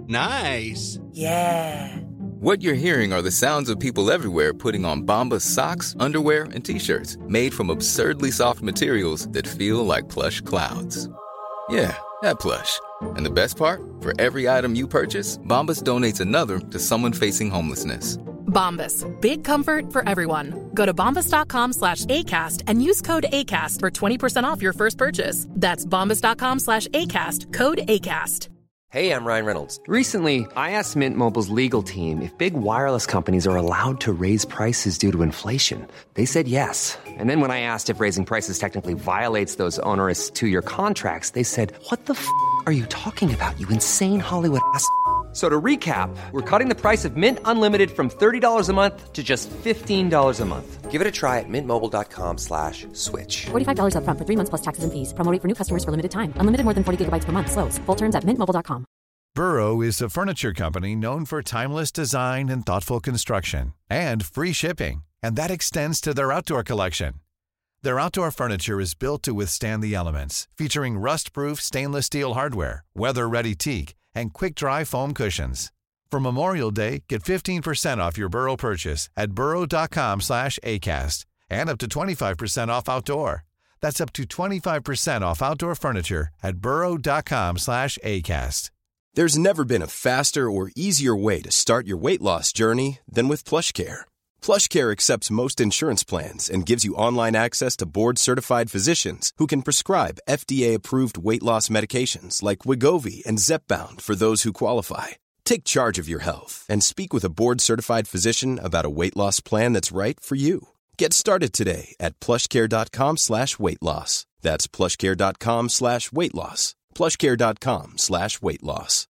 Nice. Yeah. What you're hearing are the sounds of people everywhere putting on Bombas socks, underwear, and T-shirts made from absurdly soft materials that feel like plush clouds. Yeah, that plush. And the best part? For every item you purchase, Bombas donates another to someone facing homelessness. Bombas. Big comfort for everyone. Go to bombas.com/ACAST and use code ACAST for 20% off your first purchase. That's bombas.com/ACAST. Code ACAST. Hey, I'm Ryan Reynolds. Recently, I asked Mint Mobile's legal team if big wireless companies are allowed to raise prices due to inflation. They said yes. And then when I asked if raising prices technically violates those onerous two-year contracts, they said, "What the f*** are you talking about, you insane Hollywood ass?" So to recap, we're cutting the price of Mint Unlimited from $30 a month to just $15 a month. Give it a try at mintmobile.com/switch. $45 up front for 3 months plus taxes and fees. Promo rate for new customers for limited time. Unlimited more than 40 gigabytes per month. Slows full terms at mintmobile.com. Burrow is a furniture company known for timeless design and thoughtful construction and free shipping. And that extends to their outdoor collection. Their outdoor furniture is built to withstand the elements, featuring rust-proof stainless steel hardware, weather-ready teak, and quick-dry foam cushions. For Memorial Day, get 15% off your Burrow purchase at burrow.com/ACAST and up to 25% off outdoor. That's up to 25% off outdoor furniture at burrow.com/ACAST. There's never been a faster or easier way to start your weight loss journey than with PlushCare. PlushCare accepts most insurance plans and gives you online access to board-certified physicians who can prescribe FDA-approved weight loss medications like Wegovy and Zepbound for those who qualify. Take charge of your health and speak with a board-certified physician about a weight loss plan that's right for you. Get started today at plushcare.com/weight loss. That's plushcare.com/weight loss. plushcare.com/weight loss.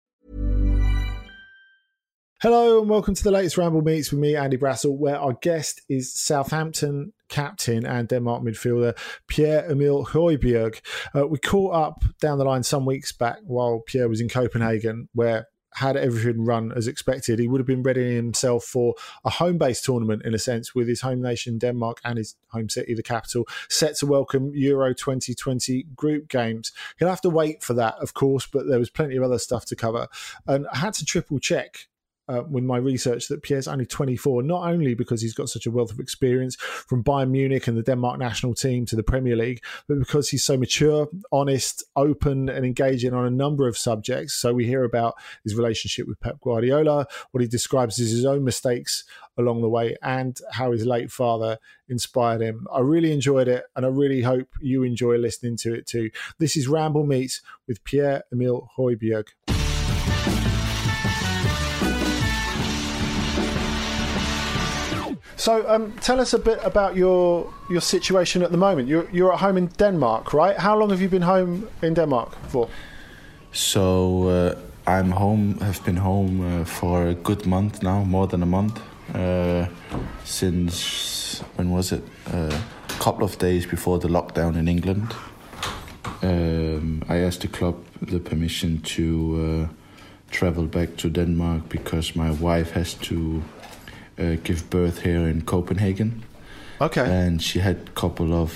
Hello and welcome to the latest Ramble Meets with me, Andy Brassel, where our guest is Southampton captain and Denmark midfielder Pierre-Emile Højbjerg. We caught up down the line some weeks back while Pierre was in Copenhagen, where had everything run as expected, he would have been readying himself for a home-based tournament, in a sense, with his home nation Denmark and his home city, the capital, set to welcome Euro 2020 group games. He'll have to wait for that, of course, but there was plenty of other stuff to cover. And I had to triple-check with my research that Pierre's only 24, not only because he's got such a wealth of experience from Bayern Munich and the Denmark national team to the Premier League, but because he's so mature, honest, open and engaging on a number of subjects. So we hear about his relationship with Pep Guardiola, what he describes as his own mistakes along the way, and how his late father inspired him. I really enjoyed it, and I really hope you enjoy listening to it too. This is Ramble Meets with Pierre-Emile Højbjerg. So tell us a bit about your situation at the moment. You're at home in Denmark, right? How long have you been home in Denmark for? So I'm home. Have been home for a good month now, more than a month. Since when was it? A couple of days before the lockdown in England. I asked the club the permission to travel back to Denmark because my wife has to give birth here in Copenhagen. Okay. And she had a couple of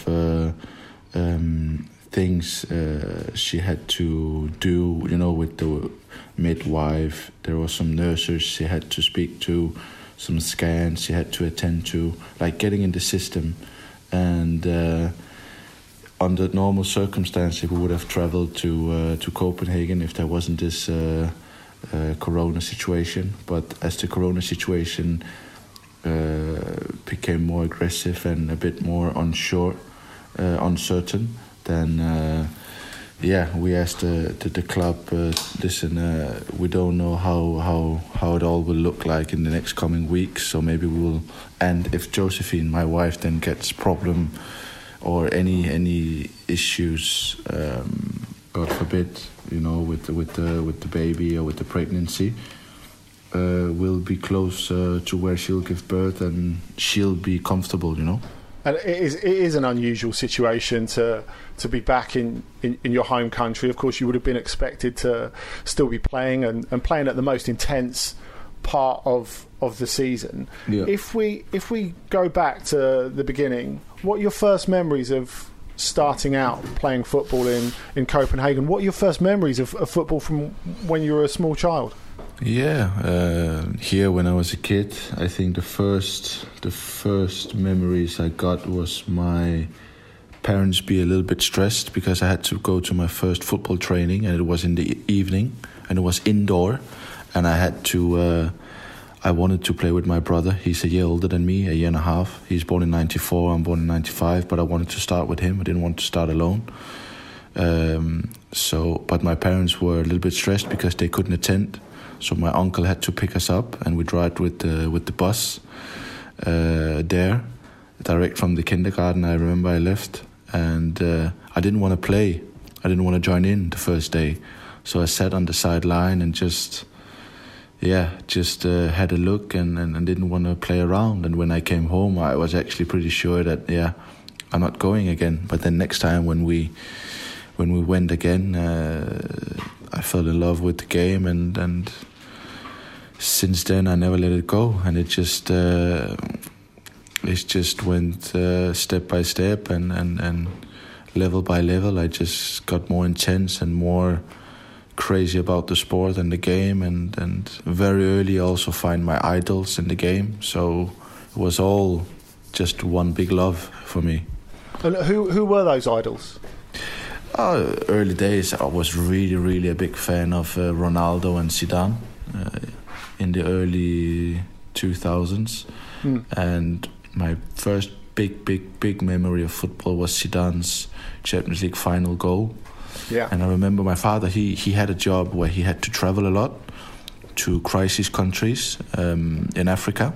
things she had to do, with the midwife. There were some nurses she had to speak to, some scans she had to attend to, like getting in the system. And under normal circumstances, we would have traveled to Copenhagen if there wasn't this corona situation. But as the corona situation became more aggressive and a bit more uncertain, then we asked the club, listen, we don't know how it all will look like in the next coming weeks, so maybe we will. And if Josephine, my wife, then gets problem or any issues, God forbid, with the baby or with the pregnancy, will be close to where she'll give birth and she'll be comfortable, And it is an unusual situation to be back in your home country. Of course, you would have been expected to still be playing and playing at the most intense part of the season. Yeah. If we go back to the beginning, what are your first memories of starting out playing football in Copenhagen? What are your first memories of football from when you were a small child? Yeah, here when I was a kid, I think the first memories I got was my parents be a little bit stressed because I had to go to my first football training, and it was in the evening, and it was indoor, and I wanted to play with my brother. He's a year older than me, a year and a half. He's born in 94, I'm born in 95, but I wanted to start with him. I didn't want to start alone. But my parents were a little bit stressed because they couldn't attend. So my uncle had to pick us up, and we drive with the bus there, direct from the kindergarten. I remember I left, and I didn't want to play. I didn't want to join in the first day. So I sat on the sideline and just had a look and didn't want to play around. And when I came home, I was actually pretty sure that, I'm not going again. But then next time when we went again, I fell in love with the game, and since then I never let it go. And it just went step by step and level by level. I just got more intense and more crazy about the sport and the game, and very early also find my idols in the game. So it was all just one big love for me. And who were those idols? Early days, I was really, really a big fan of Ronaldo and Zidane in the early 2000s. And my first big memory of football was Zidane's Champions League final goal. Yeah. And I remember my father, he had a job where he had to travel a lot to crisis countries in Africa.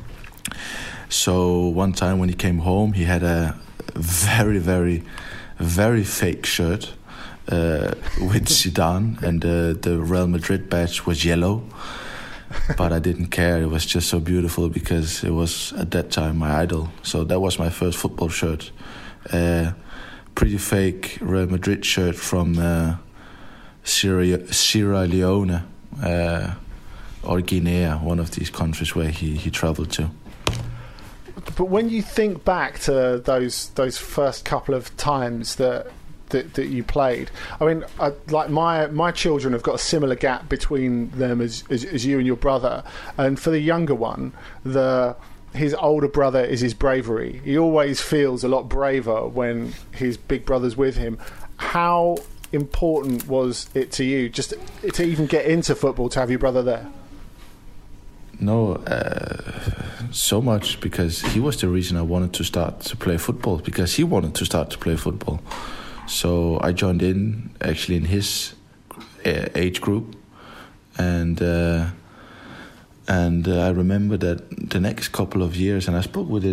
So one time when he came home, he had a very, very, very fake shirt with Zidane, and the Real Madrid badge was yellow. But I didn't care. It was just so beautiful because it was at that time my idol. So that was my first football shirt. Pretty fake Real Madrid shirt from Sierra Leone or Guinea, one of these countries where he traveled to. But when you think back to those first couple of times that you played, I mean, like my children have got a similar gap between them as you and your brother. And for the younger one, his older brother is his bravery. He always feels a lot braver when his big brother's with him. How important was it to you just to even get into football, to have your brother there? No, so much, because he was the reason I wanted to start to play football, because he wanted to start to play football. So I joined in actually in his age group, and I remember that the next couple of years, and I spoke with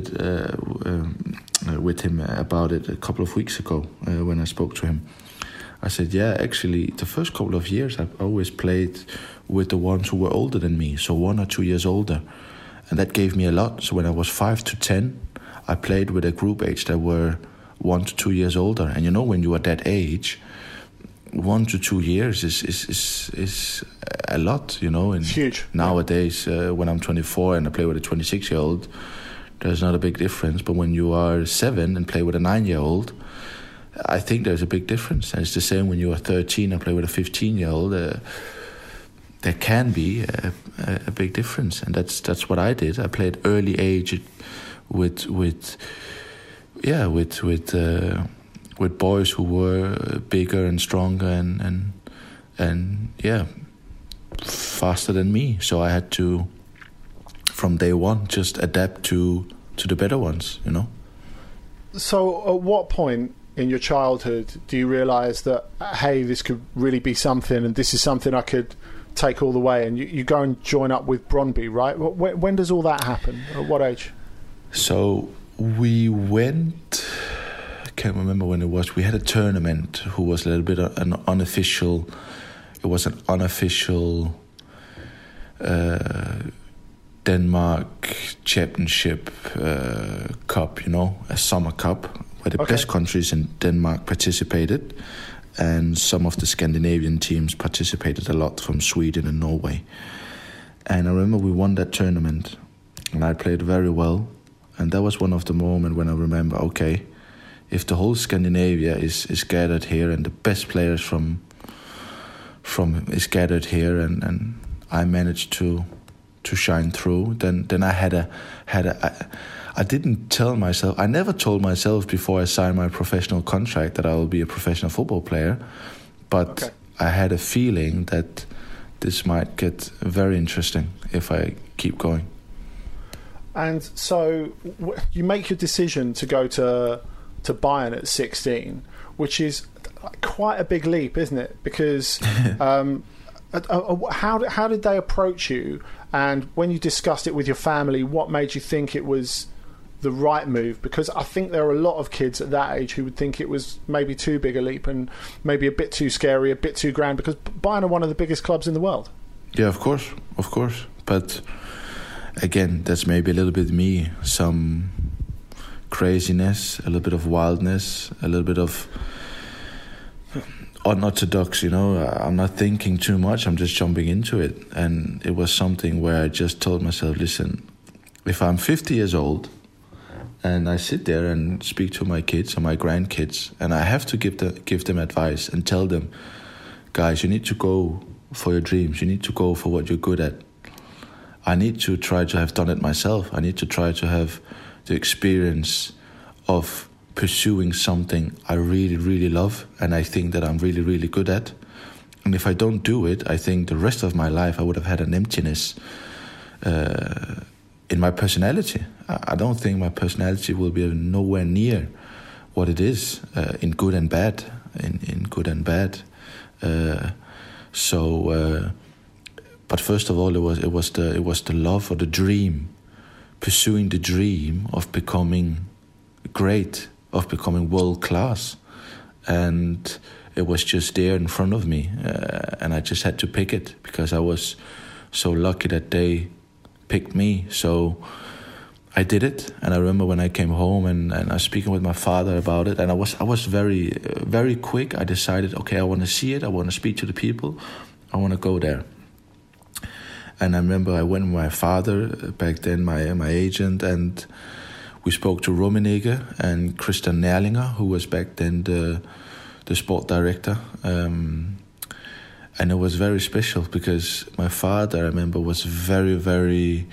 him about it a couple of weeks ago when I spoke to him. I said, actually, the first couple of years I always played with the ones who were older than me, so 1 or 2 years older. And that gave me a lot. So when I was 5 to 10, I played with a group age that were 1 to 2 years older. And when you are that age, 1 to 2 years is a lot, And it's huge. Nowadays, when I'm 24 and I play with a 26-year-old, there's not a big difference. But when you are 7 and play with a 9-year-old, I think there's a big difference. And it's the same when you are 13 and play with a 15-year-old. There can be a big difference, and that's what I did. I played early age with boys who were bigger and stronger and faster than me. So I had to, from day one, just adapt to the better ones, So at what point in your childhood do you realise that, hey, this could really be something, and this is something I could take all the way, and you go and join up with Brøndby, right? When does all that happen? At what age? So we went, I can't remember when it was, we had a tournament who was a little bit an unofficial, it was an unofficial Denmark Championship Cup, a summer cup, where the best countries in Denmark participated. And some of the Scandinavian teams participated a lot from Sweden and Norway. And I remember we won that tournament, and I played very well. And that was one of the moments when I remember, okay, if the whole Scandinavia is gathered here, and the best players from is gathered here, and I managed to shine through. Then I didn't tell myself. I never told myself before I signed my professional contract that I will be a professional football player, but I had a feeling that this might get very interesting if I keep going. And so you make your decision to go to Bayern at 16, which is quite a big leap, isn't it? Because how did they approach you? And when you discussed it with your family, what made you think it was the right move? Because I think there are a lot of kids at that age who would think it was maybe too big a leap and maybe a bit too scary, a bit too grand, because Bayern are one of the biggest clubs in the world. Yeah, of course. But again, that's maybe a little bit me, some craziness, a little bit of wildness, a little bit of unorthodox, I'm not thinking too much, I'm just jumping into it. And it was something where I just told myself, listen, if I'm 50 years old and I sit there and speak to my kids and my grandkids, and I have to give them advice and tell them, guys, you need to go for your dreams, you need to go for what you're good at. I need to try to have done it myself. I need to try to have the experience of pursuing something I really, really love and I think that I'm really, really good at. And if I don't do it, I think the rest of my life I would have had an emptiness in my personality. I don't think my personality will be nowhere near what it is in good and bad. In good and bad. But first of all, it was the love or the dream, pursuing the dream of becoming great, of becoming world class, and it was just there in front of me, and I just had to pick it because I was so lucky that they picked me. So I did it, and I remember when I came home and I was speaking with my father about it, and I was very, very quick. I decided, okay, I want to see it, I want to speak to the people, I want to go there. And I remember I went with my father, back then my agent, and we spoke to Rummenigge and Christian Nerlinger, who was back then the sport director. And it was very special because my father, I remember, was very, very,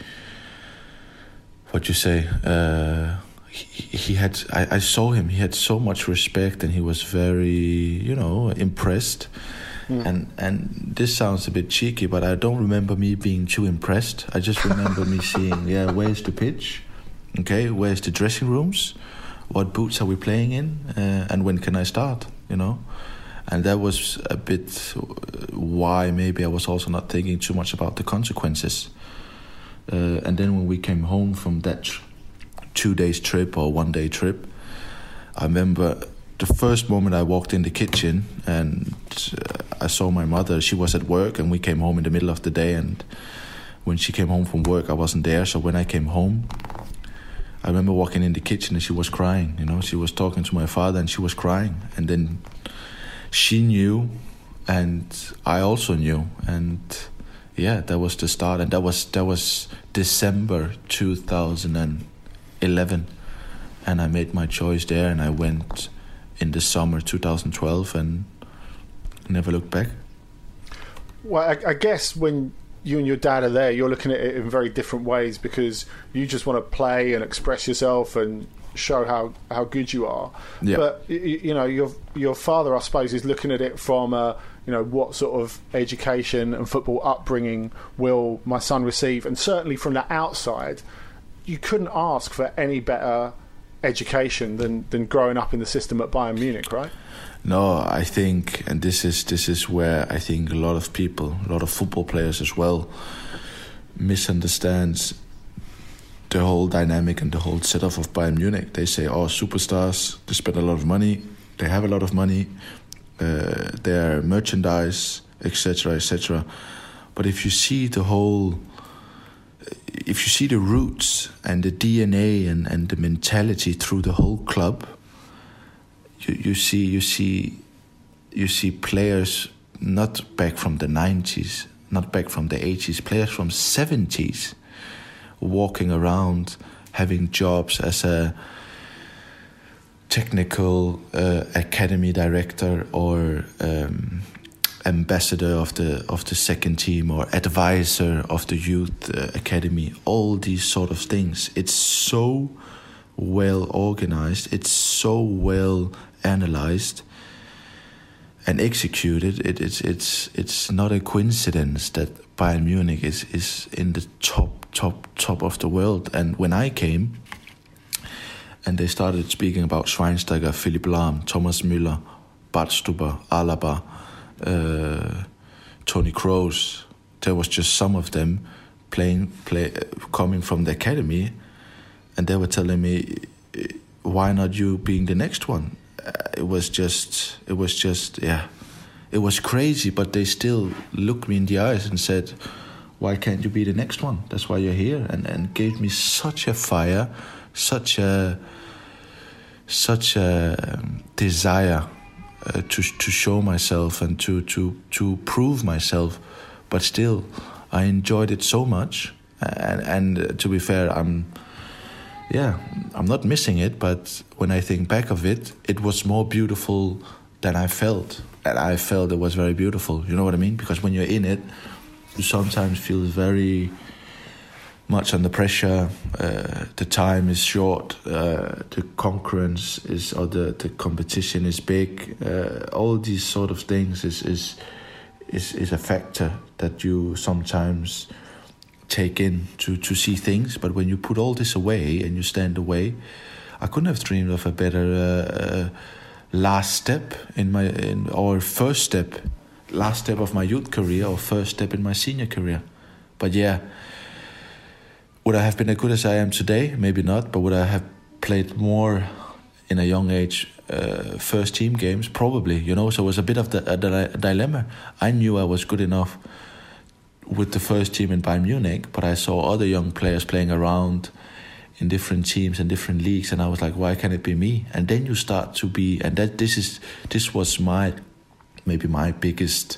I saw him, he had so much respect and he was very, impressed. And this sounds a bit cheeky, but I don't remember me being too impressed. I just remember me seeing, where's the pitch? Okay, where's the dressing rooms? What boots are we playing in? And when can I start? And that was a bit why maybe I was also not thinking too much about the consequences. And then when we came home from that 2 days trip or 1 day trip, I remember the first moment I walked in the kitchen and I saw my mother. She was at work and we came home in the middle of the day, and when she came home from work I wasn't there. So when I came home, I remember walking in the kitchen and she was crying. She was talking to my father and she was crying. And then she knew and I also knew. And that was the start. And that was December 2011. And I made my choice there and I went in the summer 2012 and never looked back. Well, I guess when you and your dad are there, you're looking at it in very different ways because you just want to play and express yourself and show how good you are. Yeah. But your father, I suppose, is looking at it from what sort of education and football upbringing will my son receive, and certainly from the outside, you couldn't ask for any better education than growing up in the system at Bayern Munich, right? No, I think, and this is where I think a lot of people, a lot of football players as well, misunderstands the whole dynamic and the whole setup of Bayern Munich. They say, superstars, they spend a lot of money, they have a lot of money, their merchandise, etc., etc. But if you see the roots and the DNA and the mentality through the whole club, you see players not back from the 90s, not back from the 80s, players from 70s walking around having jobs as a technical academy director or ambassador of the second team or advisor of the youth academy. All these sort of things. It's so well organized. It's so well analyzed and executed. It's not a coincidence that Bayern Munich is in the top of the world. And when I came, and they started speaking about Schweinsteiger, Philipp Lahm, Thomas Müller, Bart Stuber, Alaba, Toni Kroos, there was just some of them coming from the academy, and they were telling me, why not you being the next one? It was crazy, but they still looked me in the eyes and said, why can't you be the next one? That's why you're here, and gave me such a fire, such a desire to show myself and to prove myself. But still, I enjoyed it so much, and to be fair, I'm not missing it. But when I think back of it, it was more beautiful than I felt, and I felt it was very beautiful. You know what I mean? Because when you're in it, you sometimes feel very much under pressure. The time is short. The concurrence is, or the competition is big. All these sort of things is a factor that you sometimes take in to see things. But when you put all this away and you stand away, I couldn't have dreamed of a better last step or first step, last step of my youth career or first step in my senior career. But yeah. Would I have been as good as I am today? Maybe not, but would I have played more in a young age first team games? Probably, so it was a bit of a dilemma. I knew I was good enough with the first team in Bayern Munich, but I saw other young players playing around in different teams and different leagues, and I was like, why can't it be me? And then you start to be, and this was maybe my biggest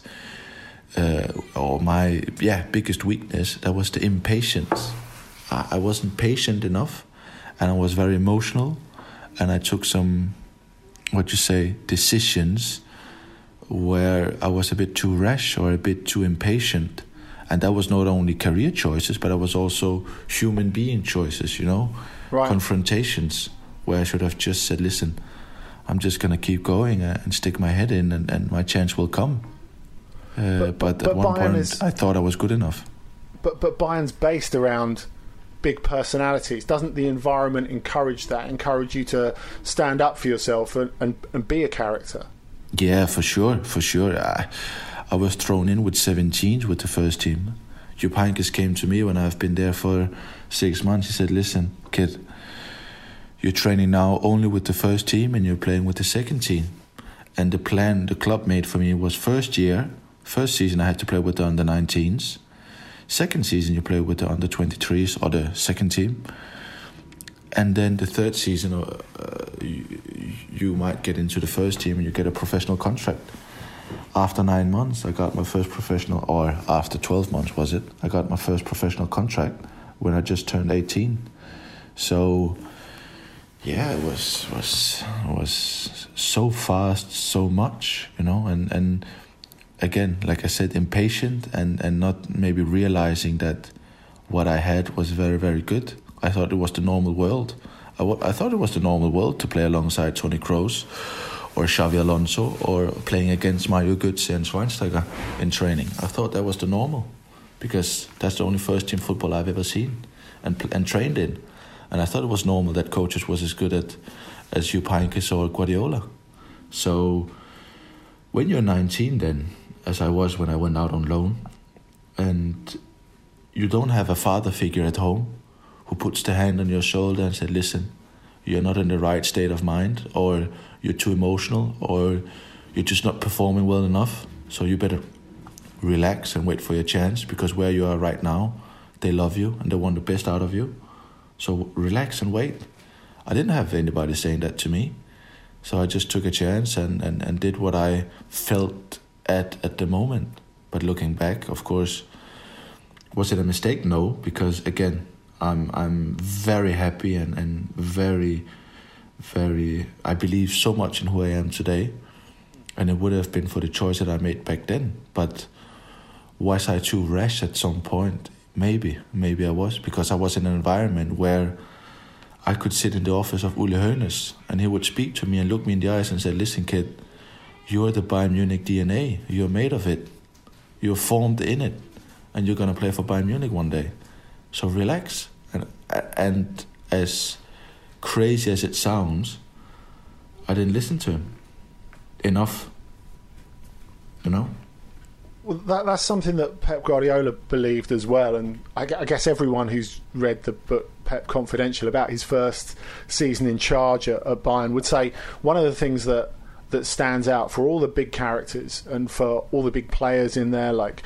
biggest weakness. That was the impatience. I wasn't patient enough, and I was very emotional, and I took some, decisions where I was a bit too rash or a bit too impatient. And that was not only career choices, but it was also human being choices, right. Confrontations where I should have just said, listen, I'm just going to keep going and stick my head in, and my chance will come. But at one point, I thought I was good enough. But Bayern's based around big personalities. Doesn't the environment encourage you to stand up for yourself and be a character? Yeah, for sure. I was thrown in with 17s with the first team. Jupp Heynckes came to me when I've been there for 6 months. He said, listen, kid, you're training now only with the first team and you're playing with the second team. And the plan the club made for me was first season I had to play with the under-19s. Second season, you play with the under-23s or the second team. And then the third season, you might get into the first team and you get a professional contract. After 9 months, I got my first professional, or after 12 months, was it? I got my first professional contract when I just turned 18. So, yeah, it was so fast, so much, and again, like I said, impatient and not maybe realizing that what I had was very, very good. I thought it was the normal world. I thought it was the normal world to play alongside Toni Kroos or Xabi Alonso or playing against Mario Götze and Schweinsteiger in training. I thought that was the normal because that's the only first team football I've ever seen and trained in. And I thought it was normal that coaches was as good as Jupp Heynckes or Guardiola. So when you're 19 then, as I was when I went out on loan, and you don't have a father figure at home who puts the hand on your shoulder and said, listen, you're not in the right state of mind, or you're too emotional, or you're just not performing well enough, so you better relax and wait for your chance, because where you are right now, they love you and they want the best out of you. So relax and wait. I didn't have anybody saying that to me, so I just took a chance and did what I felt at the moment. But looking back, of course, was it a mistake? No, because again, I'm very happy and very, very, I believe so much in who I am today. And it would have been for the choice that I made back then. But was I too rash at some point? Maybe I was, because I was in an environment where I could sit in the office of Uli Hoeneß and he would speak to me and look me in the eyes and say, listen, kid, you're the Bayern Munich DNA. You're made of it. You're formed in it. And you're going to play for Bayern Munich one day. So relax. And as crazy as it sounds, I didn't listen to him enough, you know? Well, that's something that Pep Guardiola believed as well, and I guess everyone who's read the book Pep Confidential about his first season in charge at Bayern would say one of the things that stands out for all the big characters and for all the big players in there, like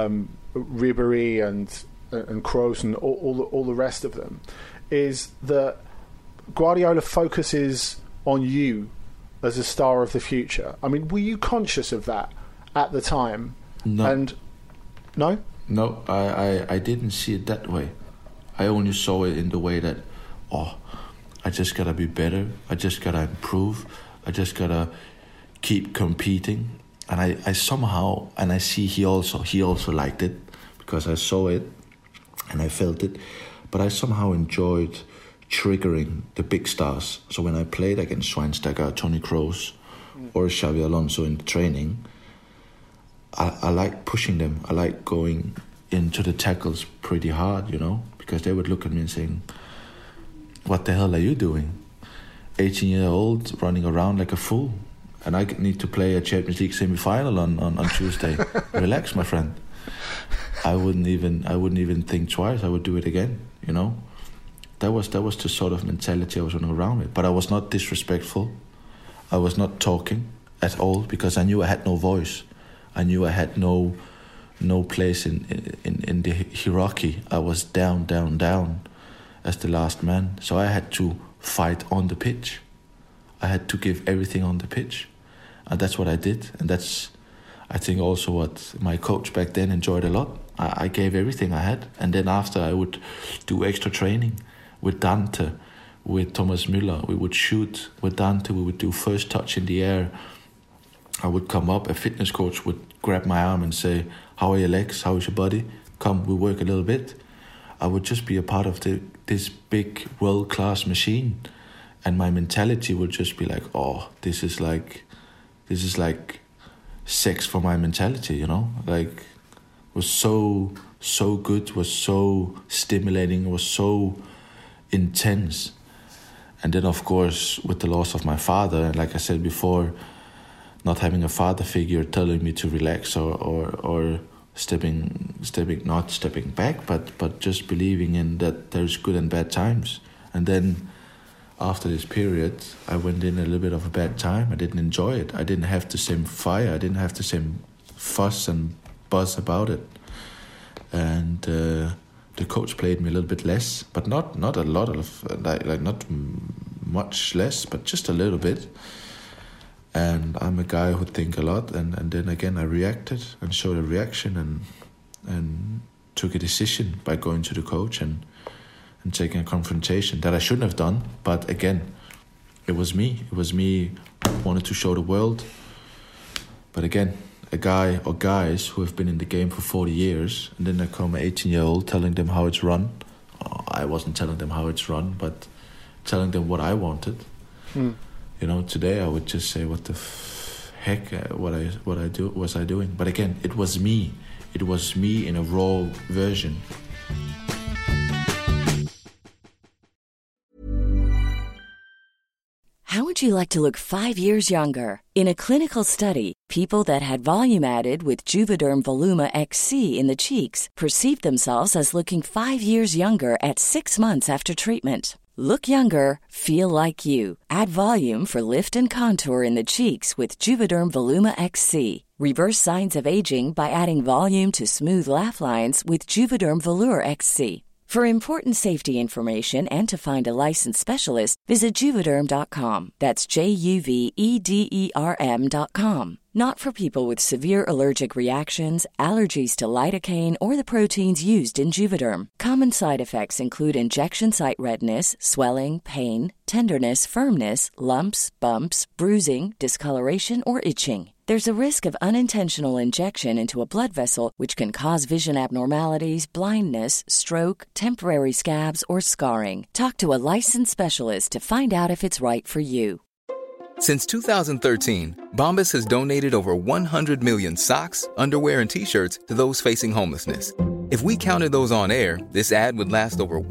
Ribéry and Kroos and all the rest of them, is that Guardiola focuses on you as a star of the future. I mean, were you conscious of that at the time? No. And no? No, I didn't see it that way. I only saw it in the way that, I just gotta be better. I just gotta improve. I just gotta keep competing. And I somehow, and I see he also liked it, because I saw it and I felt it. But I somehow enjoyed triggering the big stars. So when I played against Schweinsteiger, Toni Kroos, or Xabi Alonso in training, I like pushing them. I like going into the tackles pretty hard, you know, because they would look at me and saying, what the hell are you doing? 18-year-old running around like a fool. And I need to play a Champions League semi-final on Tuesday. Relax, my friend. I wouldn't even think twice. I would do it again, you know. That was the sort of mentality I was running around with. But I was not disrespectful. I was not talking at all, because I knew I had no voice. I knew I had no place in the hierarchy. I was down as the last man. So I had to fight on the pitch. I had to give everything on the pitch. And that's what I did. And that's, I think, also what my coach back then enjoyed a lot. I gave everything I had. And then after, I would do extra training with Dante, with Thomas Müller. We would shoot with Dante. We would do first touch in the air. I would come up, a fitness coach would grab my arm and say, how are your legs? How is your body? Come, we work a little bit. I would just be a part of this big world-class machine. And my mentality would just be like, this is like sex for my mentality, you know? Like, it was so good, was so stimulating, was so intense. And then, of course, with the loss of my father, like I said before, not having a father figure telling me to relax or not stepping back, but just believing in that there's good and bad times. And then after this period, I went in a little bit of a bad time. I didn't enjoy it. I didn't have the same fire. I didn't have the same fuss and buzz about it. And the coach played me a little bit less, but not a lot of, like not much less, but just a little bit. And I'm a guy who think a lot, and then again I reacted and showed a reaction and took a decision by going to the coach and taking a confrontation that I shouldn't have done. But again, it was me. It was me wanted to show the world. But again, a guy or guys who have been in the game for 40 years, and then there come an 18-year-old telling them how it's run. I wasn't telling them how it's run, but telling them what I wanted. You know, today I would just say, what the heck, what was I doing? But again, it was me. It was me in a raw version. How would you like to look 5 years younger? In a clinical study, people that had volume added with Juvederm Voluma XC in the cheeks perceived themselves as looking 5 years younger at 6 months after treatment. Look younger, feel like you. Add volume for lift and contour in the cheeks with Juvederm Voluma XC. Reverse signs of aging by adding volume to smooth laugh lines with Juvederm Volure XC. For important safety information and to find a licensed specialist, visit Juvederm.com. That's JUVEDERM.com. Not for people with severe allergic reactions, allergies to lidocaine, or the proteins used in Juvederm. Common side effects include injection site redness, swelling, pain, tenderness, firmness, lumps, bumps, bruising, discoloration, or itching. There's a risk of unintentional injection into a blood vessel, which can cause vision abnormalities, blindness, stroke, temporary scabs, or scarring. Talk to a licensed specialist to find out if it's right for you. Since 2013, Bombas has donated over 100 million socks, underwear, and T-shirts to those facing homelessness. If we counted those on air, this ad would last over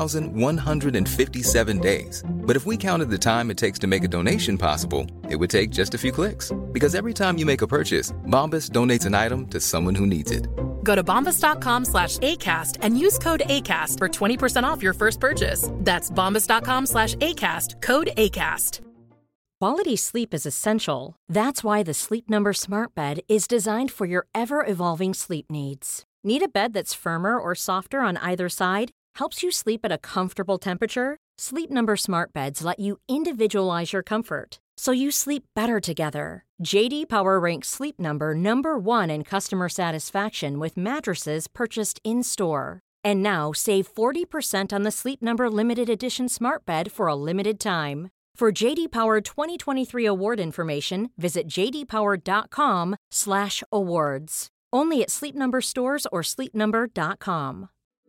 1,157 days. But if we counted the time it takes to make a donation possible, it would take just a few clicks. Because every time you make a purchase, Bombas donates an item to someone who needs it. Go to bombas.com/ACAST and use code ACAST for 20% off your first purchase. That's bombas.com/ACAST, code ACAST. Quality sleep is essential. That's why the Sleep Number Smart Bed is designed for your ever-evolving sleep needs. Need a bed that's firmer or softer on either side? Helps you sleep at a comfortable temperature? Sleep Number Smart Beds let you individualize your comfort, so you sleep better together. J.D. Power ranks Sleep Number #1 in customer satisfaction with mattresses purchased in-store. And now save 40% on the Sleep Number Limited Edition Smart Bed for a limited time. For J.D. Power 2023 award information, visit jdpower.com/awards. Only at Sleep Number stores or sleepnumber.com.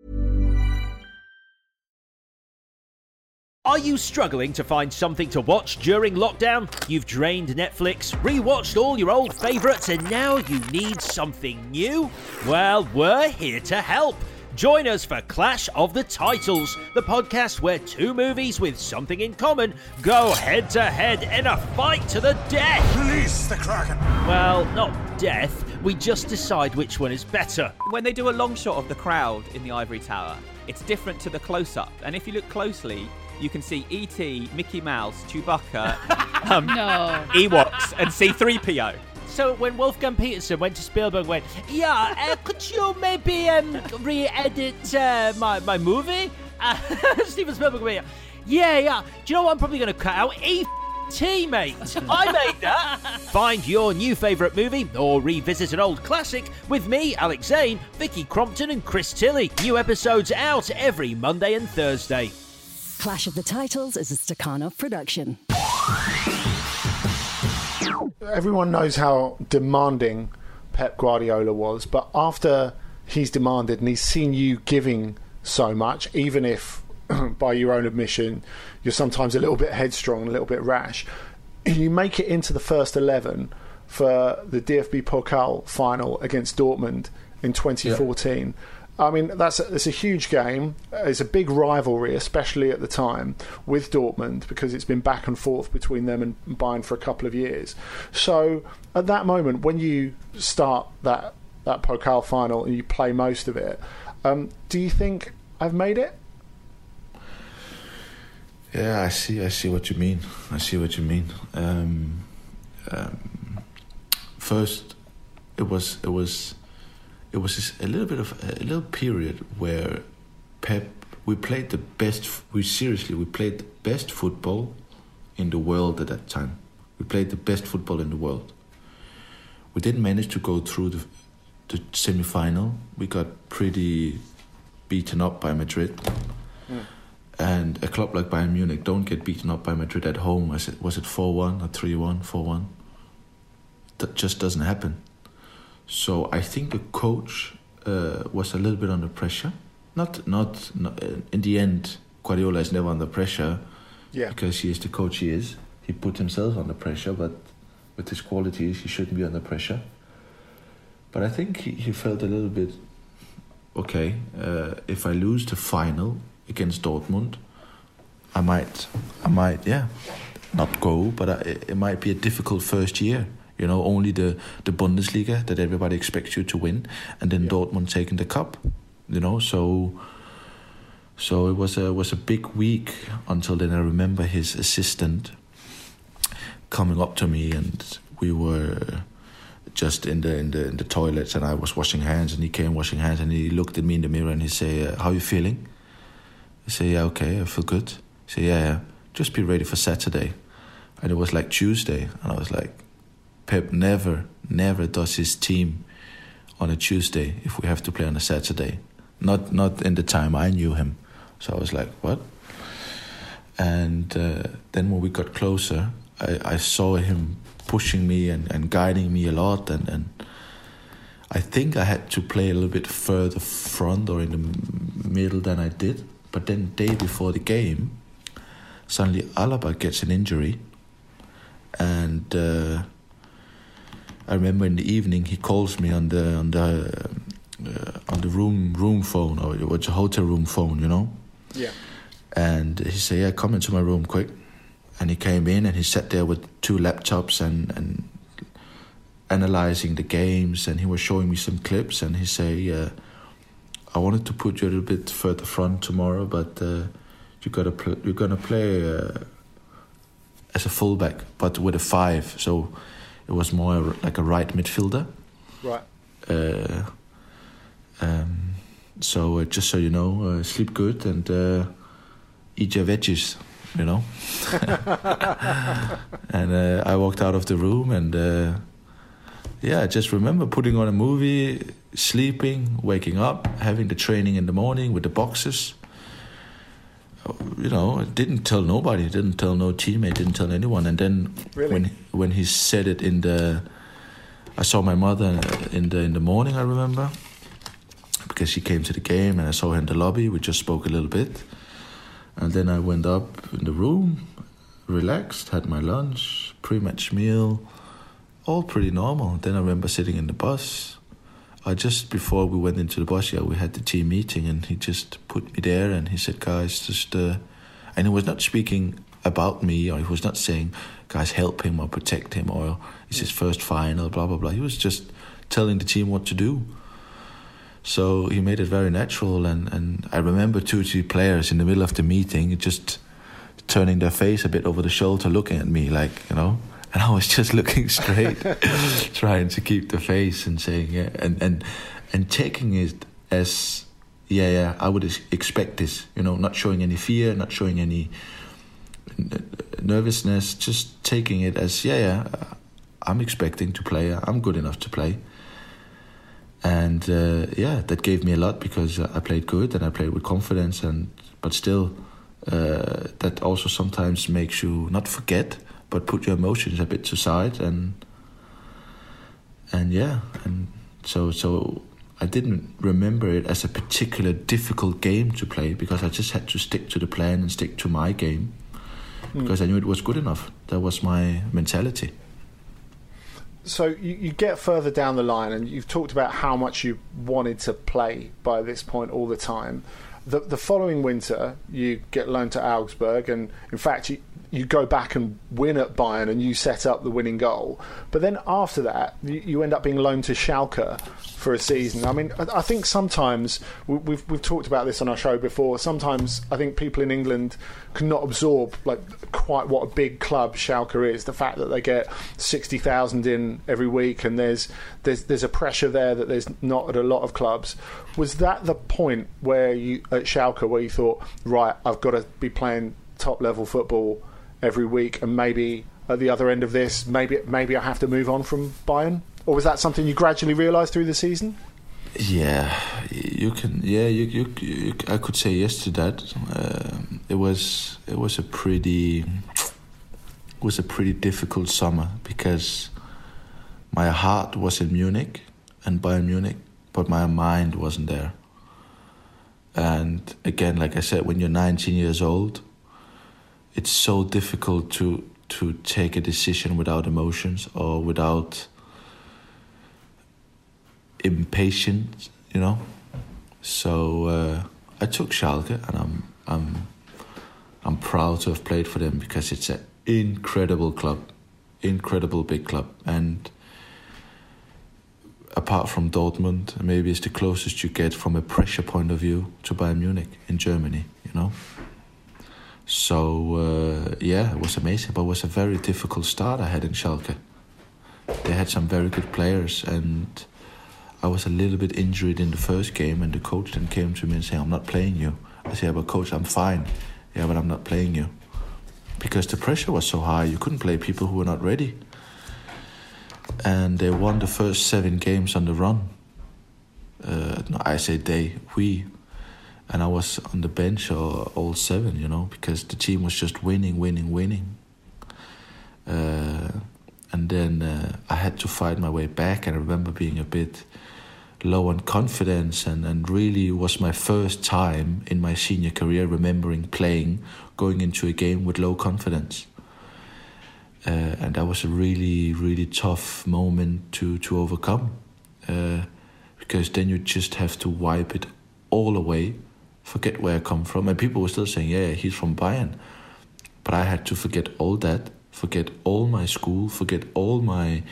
Are you struggling to find something to watch during lockdown? You've drained Netflix, rewatched all your old favourites, and now you need something new? Well, we're here to help. Join us for Clash of the Titles, the podcast where two movies with something in common go head-to-head in a fight to the death. Release the Kraken. Well, not death. We just decide which one is better. When they do a long shot of the crowd in the Ivory Tower, it's different to the close-up. And if you look closely, you can see E.T., Mickey Mouse, Chewbacca, Ewoks, and C-3PO. So when Wolfgang Peterson went to Spielberg and went, could you maybe re-edit my movie? Steven Spielberg went, yeah. Do you know what I'm probably going to cut out? E.T., mate. I made that. Find your new favourite movie or revisit an old classic with me, Alex Zane, Vicky Crompton and Chris Tilley. New episodes out every Monday and Thursday. Clash of the Titles is a Stakhanov production. Everyone knows how demanding Pep Guardiola was, but after he's demanded and he's seen you giving so much, even if by your own admission you're sometimes a little bit headstrong, a little bit rash, you make it into the first 11 for the DFB Pokal final against Dortmund in 2014. Yeah. I mean, it's a huge game. It's a big rivalry, especially at the time, with Dortmund, because it's been back and forth between them and Bayern for a couple of years. So at that moment, when you start that Pokal final and you play most of it, do you think, I've made it? Yeah, I see what you mean. First, it was a little period where we played the best football in the world at that time. We played the best football in the world. We didn't manage to go through the semi-final. We got pretty beaten up by Madrid. And a club like Bayern Munich don't get beaten up by Madrid at home. Was it 4-1 or 3-1, 4-1? That just doesn't happen. So I think the coach was a little bit under pressure. Not in the end, Guardiola is never under pressure, because he is the coach he is. He put himself under pressure, but with his qualities, he shouldn't be under pressure. But I think he felt a little bit, okay, if I lose the final against Dortmund, I might, not go, but it might be a difficult first year. You know, only the Bundesliga that everybody expects you to win, and then Dortmund taking the cup. You know, so it was a big week until then. I remember his assistant coming up to me, and we were just in the toilets, and I was washing hands, and he came washing hands, and he looked at me in the mirror, and he say, "How are you feeling?" I say, "Yeah, okay, I feel good." He say, "Yeah, just be ready for Saturday." And it was like Tuesday, and I was like, Pep never does his team on a Tuesday if we have to play on a Saturday. Not in the time I knew him. So I was like, what? And then when we got closer, I saw him pushing me and guiding me a lot. And I think I had to play a little bit further front or in the middle than I did. But then the day before the game, suddenly Alaba gets an injury. And I remember in the evening he calls me on the room phone, or it was a hotel room phone, you know. Yeah. And he said, "Yeah, come into my room quick." And he came in and he sat there with 2 laptops and analyzing the games, and he was showing me some clips. And he said, "I wanted to put you a little bit further front tomorrow, but you're gonna play as a fullback, but with a 5." So it was more like a right midfielder. Right. So just so you know, sleep good and eat your veggies, you know. And I walked out of the room and I just remember putting on a movie, sleeping, waking up, having the training in the morning with the boxes. You know, I didn't tell nobody, didn't tell no teammate, didn't tell anyone. And then when he said it I saw my mother in the morning, I remember, because she came to the game, and I saw her in the lobby. We just spoke a little bit. And then I went up in the room, relaxed, had my lunch, pre-match meal, all pretty normal. Then I remember sitting in the bus. Just before we went into the bus, we had the team meeting, and he just put me there, and he said, "Guys, just..." And he was not speaking about me, or he was not saying, "Guys, help him or protect him," or "It's his first final," blah, blah, blah. He was just telling the team what to do. So he made it very natural, and I remember 2 or 3 players in the middle of the meeting just turning their face a bit over the shoulder, looking at me like, you know, and I was just looking straight, trying to keep the face and saying, and taking it as, I would expect this, you know, not showing any fear, not showing any nervousness, just taking it as, I'm expecting to play, I'm good enough to play. And that gave me a lot, because I played good and I played with confidence. But still, that also sometimes makes you not forget, but put your emotions a bit to side. And so I didn't remember it as a particular difficult game to play, because I just had to stick to the plan and stick to my game, because I knew it was good enough. That was my mentality. So you get further down the line, and you've talked about how much you wanted to play by this point all the time. The following winter, you get loaned to Augsburg, and in fact, you go back and win at Bayern, and you set up the winning goal. But then after that, you end up being loaned to Schalke for a season. I mean, I think sometimes, we've talked about this on our show before, sometimes I think people in England cannot absorb like quite what a big club Schalke is. The fact that they get 60,000 in every week, and there's a pressure there that there's not at a lot of clubs. Was that the point where you at Schalke where you thought, right, I've got to be playing top level football every week, and maybe at the other end of this, maybe I have to move on from Bayern? Or was that something you gradually realised through the season? Yeah, you can. Yeah, you I could say yes to that. It was a pretty difficult summer, because my heart was in Munich and Bayern Munich, but my mind wasn't there. And again, like I said, when you're 19 years old, it's so difficult to take a decision without emotions or without impatience, you know. So I took Schalke, and I'm proud to have played for them, because it's an incredible club, incredible big club, and apart from Dortmund, maybe it's the closest you get from a pressure point of view to Bayern Munich in Germany, you know. So it was amazing, but it was a very difficult start I had in Schalke. They had some very good players, and I was a little bit injured in the first game, and the coach then came to me and said, "I'm not playing you." I said, "But coach, I'm fine." "Yeah, but I'm not playing you." Because the pressure was so high, you couldn't play people who were not ready. and they won the first 7 games on the run. No, I say we. And I was on the bench all 7, you know, because the team was just winning. And then I had to fight my way back. And I remember being a bit low on confidence, and really was my first time in my senior career remembering going into a game with low confidence. And that was a really, really tough moment to overcome. Because then you just have to wipe it all away, forget where I come from. And people were still saying, yeah, he's from Bayern. But I had to forget all that, forget all my school, forget all my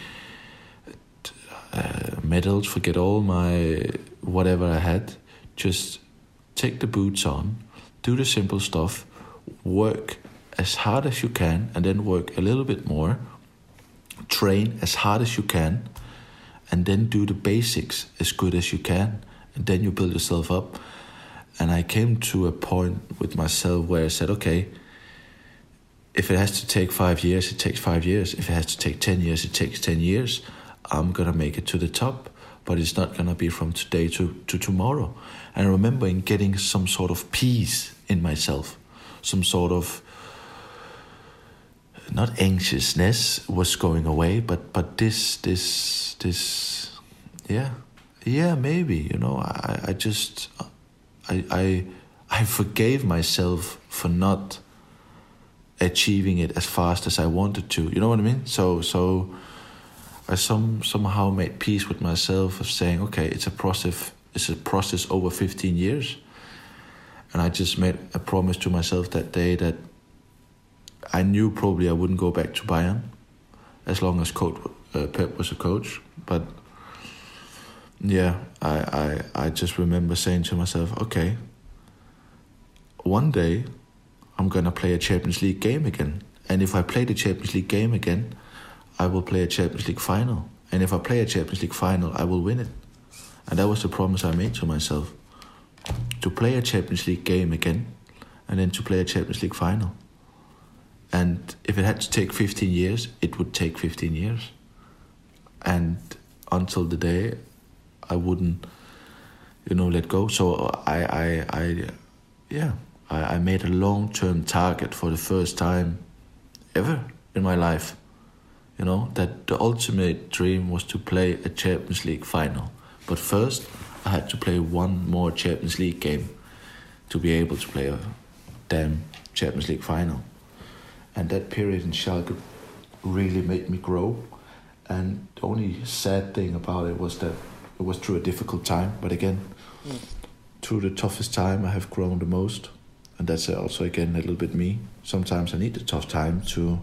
medals, forget all my whatever I had. Just take the boots on, do the simple stuff, work as hard as you can, and then work a little bit more, train as hard as you can, and then do the basics as good as you can, and then you build yourself up. And I came to a point with myself where I said, okay, if it has to take 5 years, it takes 5 years. If it has to take 10 years, it takes 10 years. I'm going to make it to the top, but it's not going to be from today to tomorrow. And I remember getting some sort of peace in myself, some sort of, not anxiousness was going away, but this, yeah, maybe, you know, I forgave myself for not achieving it as fast as I wanted to. You know what I mean? So I somehow made peace with myself of saying, okay, it's a process over 15 years. And I just made a promise to myself that day that I knew probably I wouldn't go back to Bayern as long as Pep was a coach. But yeah, I just remember saying to myself, okay, one day I'm going to play a Champions League game again. And if I play the Champions League game again, I will play a Champions League final. And if I play a Champions League final, I will win it. And that was the promise I made to myself. To play a Champions League game again, and then to play a Champions League final. And if it had to take 15 years, it would take 15 years. And until the day, I wouldn't, let go. So I made a long-term target for the first time ever in my life. That the ultimate dream was to play a Champions League final. But first, I had to play one more Champions League game to be able to play a damn Champions League final. And that period in Schalke really made me grow. And the only sad thing about it was that it was through a difficult time. But again, through the toughest time, I have grown the most. And that's also, again, a little bit me. Sometimes I need the tough time to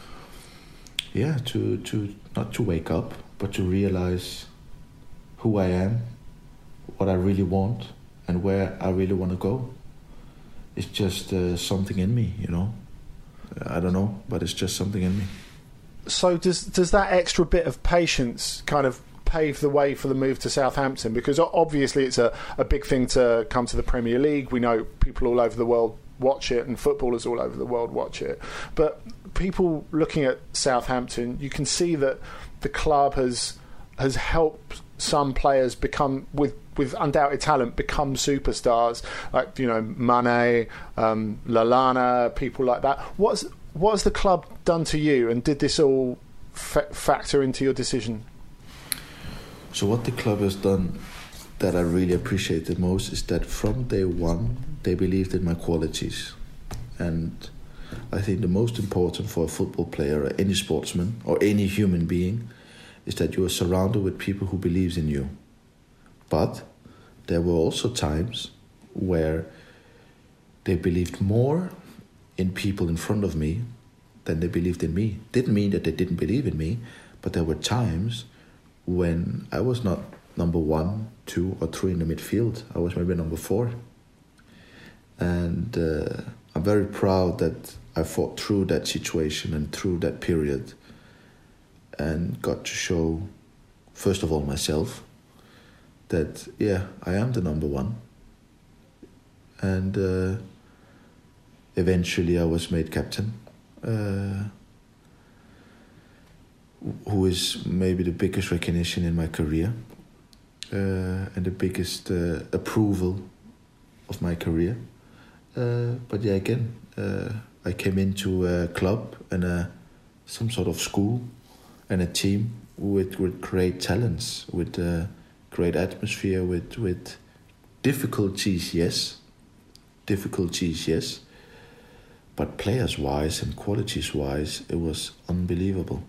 not to wake up, but to realize who I am, what I really want, and where I really want to go. It's just something in me, I don't know, but it's just something in me. So does that extra bit of patience kind of pave the way for the move to Southampton? Because obviously it's a big thing to come to the Premier League. We know people all over the world watch it, and footballers all over the world watch it. But people looking at Southampton, you can see that the club has helped some players become, with undoubted talent, become superstars, like Mane, Lallana, people like that. What has the club done to you, and did this all factor into your decision? So what the club has done that I really appreciate the most is that from day one they believed in my qualities. And I think the most important for a football player or any sportsman or any human being is that you are surrounded with people who believes in you. But there were also times where they believed more in people in front of me than they believed in me. Didn't mean that they didn't believe in me, but there were times when I was not number 1, 2 or 3 in the midfield. I was maybe number 4. And I'm very proud that I fought through that situation and through that period and got to show, first of all, myself that, I am the number 1. And eventually I was made captain. who is maybe the biggest recognition in my career and the biggest approval of my career. But yeah, again, I came into a club and some sort of school and a team with great talents, with great atmosphere, with difficulties, yes, but players-wise and qualities-wise, it was unbelievable.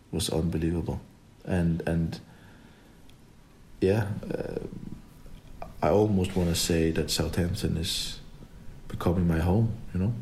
And yeah, I almost want to say that Southampton is becoming my home, you know.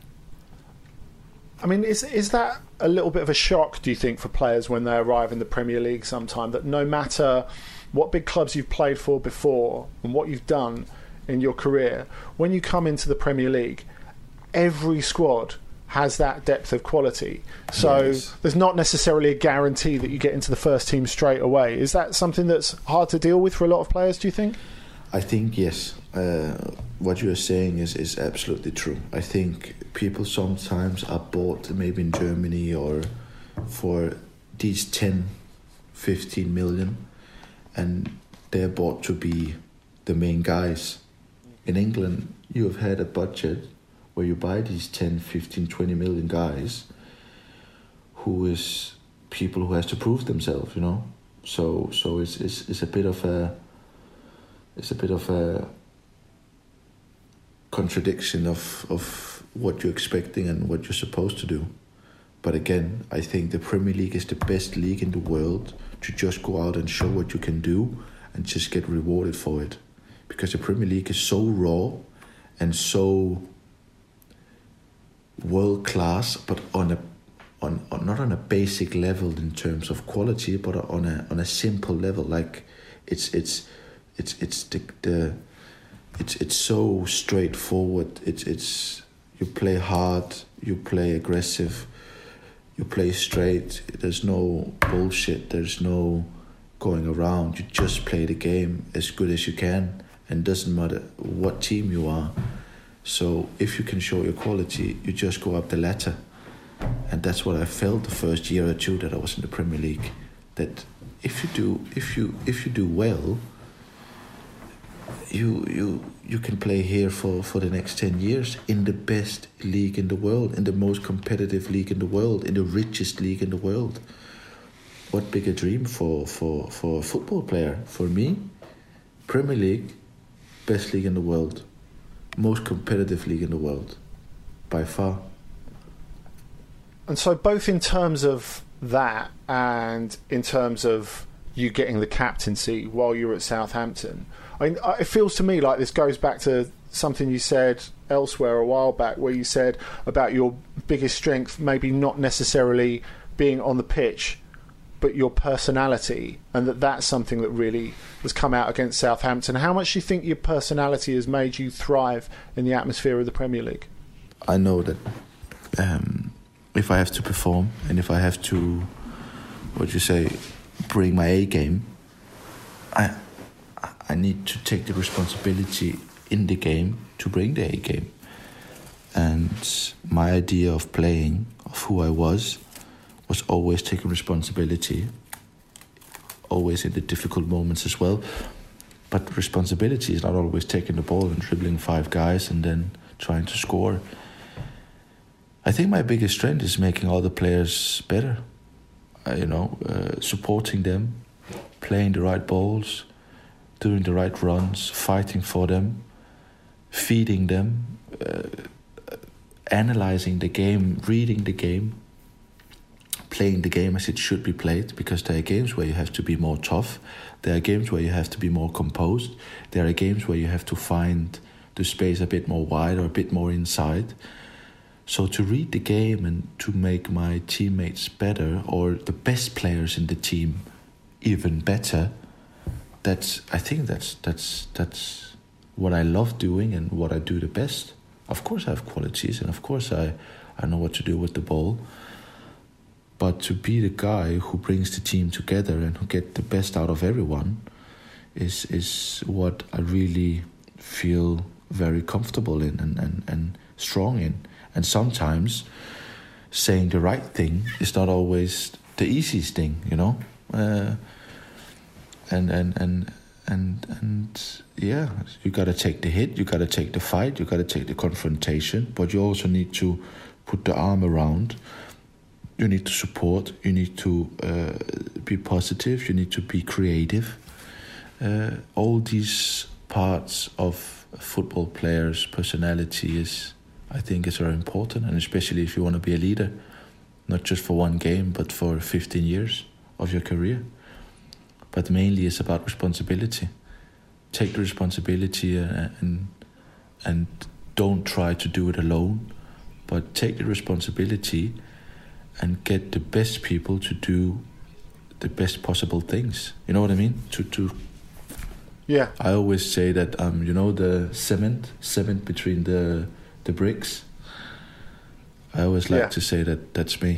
I mean, is that a little bit of a shock, do you think, for players when they arrive in the Premier League sometime, that no matter what big clubs you've played for before and what you've done in your career, when you come into the Premier League, every squad has that depth of quality? So yes, there's not necessarily a guarantee that you get into the first team straight away. Is that something that's hard to deal with for a lot of players, do you think? I think, yes. What you are saying is absolutely true. I think people sometimes are bought, maybe in Germany, or for these 10, 15 million, and they're bought to be the main guys. In England, you have had a budget where you buy these 10, 15, 20 million guys who is people who has to prove themselves, you know. So it's a bit of a contradiction of what you're expecting and what you're supposed to do. But again, I think the Premier League is the best league in the world to just go out and show what you can do and just get rewarded for it. Because the Premier League is so raw and so world class, but not on a basic level in terms of quality, but on a simple level. Like it's so straightforward. It's you play hard, you play aggressive, you play straight. There's no bullshit. There's no going around. You just play the game as good as you can, and it doesn't matter what team you are. So if you can show your quality, you just go up the ladder. And that's what I felt the first year or two that I was in the Premier League. That if you do well, you can play here for the next 10 years in the best league in the world, in the most competitive league in the world, in the richest league in the world. What bigger dream for a football player? For me, Premier League, best league in the world, most competitive league in the world, by far. And so both in terms of that and in terms of you getting the captaincy while you were at Southampton, I mean, it feels to me like this goes back to something you said elsewhere a while back, where you said about your biggest strength maybe not necessarily being on the pitch, but your personality, and that's something that really has come out against Southampton. How much do you think your personality has made you thrive in the atmosphere of the Premier League? I know that if I have to perform and if I have to, bring my A game, I need to take the responsibility in the game to bring the A game. And my idea of playing, of who I was always taking responsibility, always in the difficult moments as well. But responsibility is not always taking the ball and dribbling 5 guys and then trying to score. I think my biggest strength is making all the players better, supporting them, playing the right balls, doing the right runs, fighting for them, feeding them, analysing the game, reading the game, playing the game as it should be played, because there are games where you have to be more tough, there are games where you have to be more composed, there are games where you have to find the space a bit more wide or a bit more inside. So to read the game and to make my teammates better, or the best players in the team even better, I think that's what I love doing and what I do the best. Of course I have qualities, and of course I know what to do with the ball. But to be the guy who brings the team together and who get the best out of everyone is what I really feel very comfortable in and strong in. And sometimes saying the right thing is not always the easiest thing, you know. And yeah, you got to take the hit, you got to take the fight, you got to take the confrontation, but you also need to put the arm around. You need to support, you need to be positive, you need to be creative. All these parts of a football player's personality I think is very important, and especially if you want to be a leader, not just for one game, but for 15 years of your career. But mainly it's about responsibility. Take the responsibility and don't try to do it alone, but take the responsibility and get the best people to do the best possible things. You know what I mean? Yeah. I always say that you know the cement between the bricks. I always like to say that's me.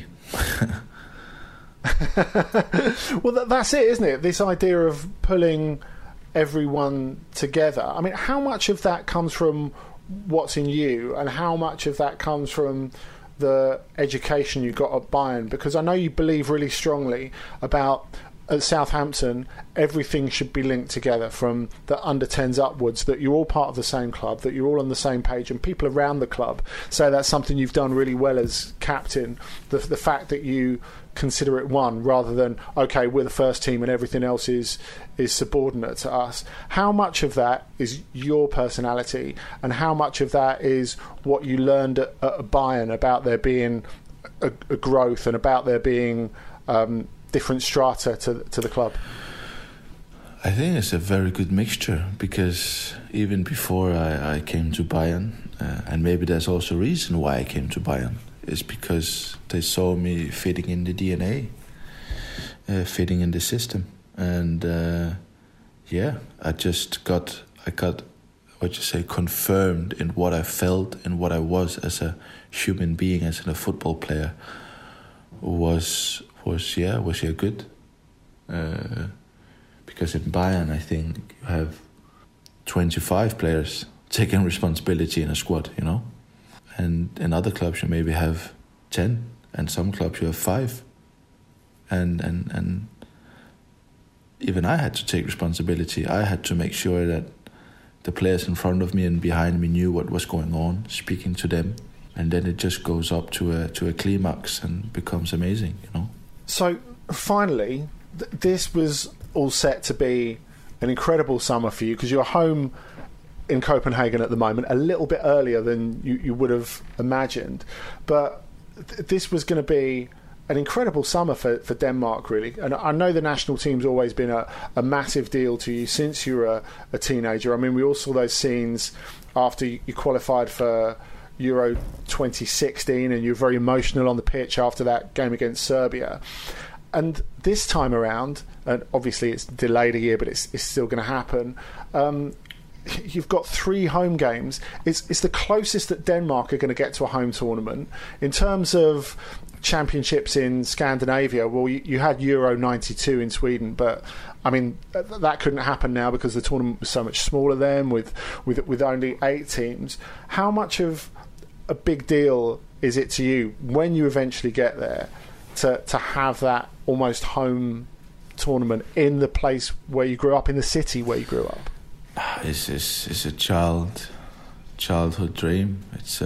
Well, that's it, isn't it? This idea of pulling everyone together. I mean, how much of that comes from what's in you, and how much of that comes from the education you got at Bayern? Because I know you believe really strongly about at Southampton, everything should be linked together from the under-10s upwards, that you're all part of the same club, that you're all on the same page, and people around the club say that's something you've done really well as captain. The fact that you consider it one rather than, okay, we're the first team and everything else is subordinate to us. How much of that is your personality, and how much of that is what you learned at Bayern about there being a growth and about there being different strata to the club? I think it's a very good mixture, because even before I came to Bayern, and maybe there's also a reason why I came to Bayern, is because they saw me fitting in the DNA, fitting in the system. And I got confirmed in what I felt and what I was as a human being, as a football player, was good. Because in Bayern, I think you have 25 players taking responsibility in a squad, you know? And in other clubs, you maybe have 10, and some clubs you have 5. And even I had to take responsibility. I had to make sure that the players in front of me and behind me knew what was going on, speaking to them. And then it just goes up to a climax and becomes amazing, you know? So, finally, this was all set to be an incredible summer for you, because you're home in Copenhagen at the moment, a little bit earlier than you would have imagined. But this was going to be an incredible summer for Denmark, really. And I know the national team's always been a massive deal to you since you were a teenager. I mean, we all saw those scenes after you qualified for Euro 2016, and you were very emotional on the pitch after that game against Serbia. And this time around, and obviously it's delayed a year, but it's still going to happen, you've got 3 home games. It's the closest that Denmark are going to get to a home tournament. In terms of championships in Scandinavia, well, you had Euro 92 in Sweden, but I mean that couldn't happen now because the tournament was so much smaller then, with only 8 teams. How much of a big deal is it to you when you eventually get there to have that almost home tournament in the place where you grew up, in the city where you grew up? It's a childhood dream.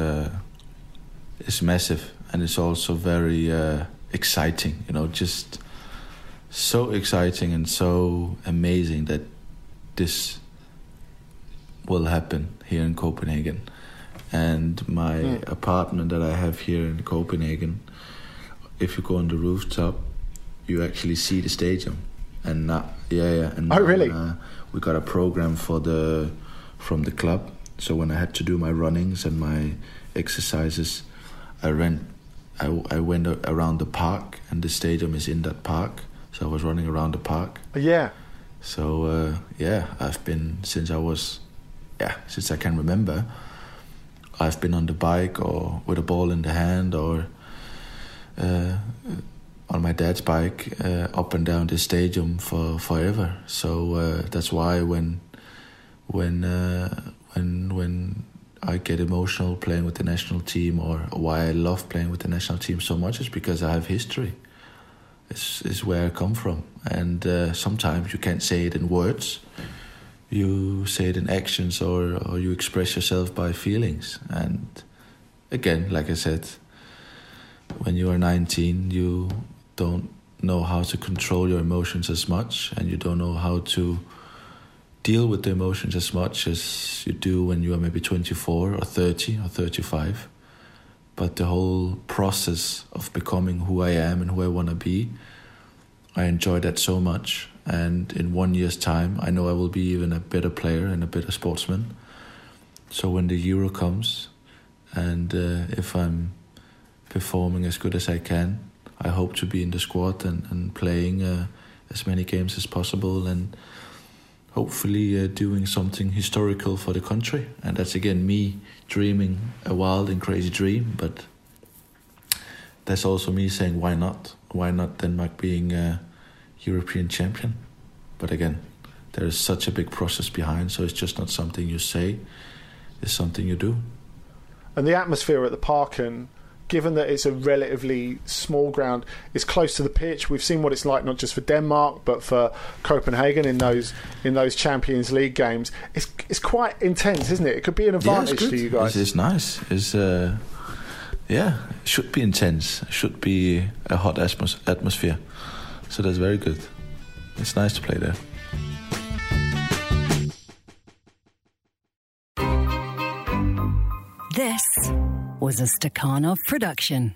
It's massive, and it's also very exciting. You know, just so exciting and so amazing that this will happen here in Copenhagen. And my apartment that I have here in Copenhagen, if you go on the rooftop, you actually see the stadium. And And really? We got a program from the club. So when I had to do my runnings and my exercises, I went around the park, and the stadium is in that park. So I was running around the park. Yeah. So I've been since I can remember. I've been on the bike or with a ball in the hand or on my dad's bike up and down the stadium forever. So that's why when I get emotional playing with the national team, or why I love playing with the national team so much, is because I have history. is where I come from. And sometimes you can't say it in words. You say it in actions, or you express yourself by feelings. And again, like I said, when you are 19, you don't know how to control your emotions as much, and you don't know how to deal with the emotions as much as you do when you are maybe 24 or 30 or 35. But the whole process of becoming who I am and who I want to be, I enjoy that so much. And in 1 year's time, I know I will be even a better player and a better sportsman. So when the Euro comes, and if I'm performing as good as I can, I hope to be in the squad and playing as many games as possible, and hopefully doing something historical for the country. And that's again me dreaming a wild and crazy dream, but that's also me saying, why not? Why not Denmark being a European champion? But again, there is such a big process behind, so it's just not something you say, it's something you do. And the atmosphere at the Parken, given that it's a relatively small ground, is close to the pitch. We've seen what it's like not just for Denmark but for Copenhagen in those Champions League games. It's quite intense, isn't it? It could be an advantage to you guys. It's nice. It's it should be intense. It should be a hot atmosphere. So that's very good. It's nice to play there. This was a Stakhanov production.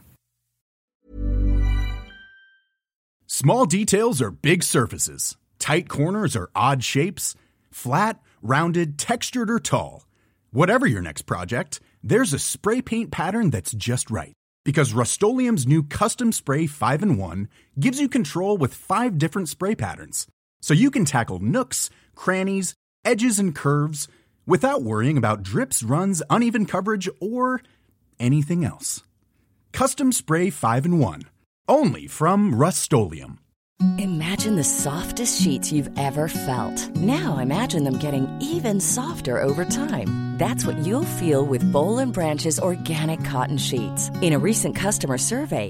Small details are big surfaces. Tight corners are odd shapes. Flat, rounded, textured, or tall. Whatever your next project, there's a spray paint pattern that's just right. Because Rust-Oleum's new Custom Spray 5-in-1 gives you control with 5 different spray patterns. So you can tackle nooks, crannies, edges, and curves without worrying about drips, runs, uneven coverage, or anything else. Custom Spray 5-in-1. Only from Rust-Oleum. Imagine the softest sheets you've ever felt. Now imagine them getting even softer over time. That's what you'll feel with Boll & Branch's organic cotton sheets. In a recent customer survey,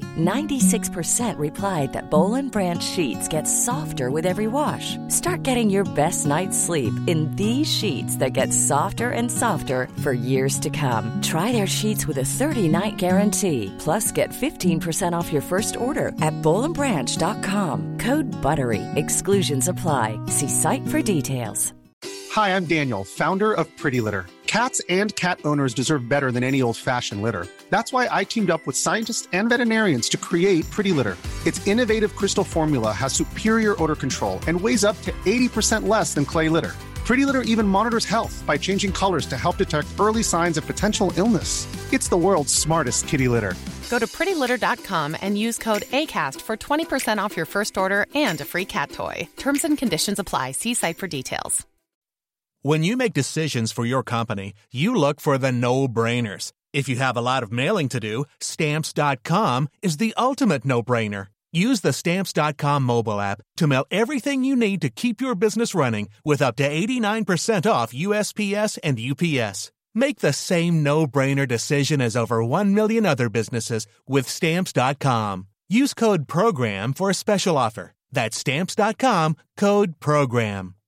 96% replied that Boll & Branch sheets get softer with every wash. Start getting your best night's sleep in these sheets that get softer and softer for years to come. Try their sheets with a 30-night guarantee. Plus, get 15% off your first order at bollandbranch.com. Code BUTTERY. Exclusions apply. See site for details. Hi, I'm Daniel, founder of Pretty Litter. Cats and cat owners deserve better than any old-fashioned litter. That's why I teamed up with scientists and veterinarians to create Pretty Litter. Its innovative crystal formula has superior odor control and weighs up to 80% less than clay litter. Pretty Litter even monitors health by changing colors to help detect early signs of potential illness. It's the world's smartest kitty litter. Go to prettylitter.com and use code ACAST for 20% off your first order and a free cat toy. Terms and conditions apply. See site for details. When you make decisions for your company, you look for the no-brainers. If you have a lot of mailing to do, Stamps.com is the ultimate no-brainer. Use the Stamps.com mobile app to mail everything you need to keep your business running with up to 89% off USPS and UPS. Make the same no-brainer decision as over 1 million other businesses with Stamps.com. Use code PROGRAM for a special offer. That's Stamps.com, code PROGRAM.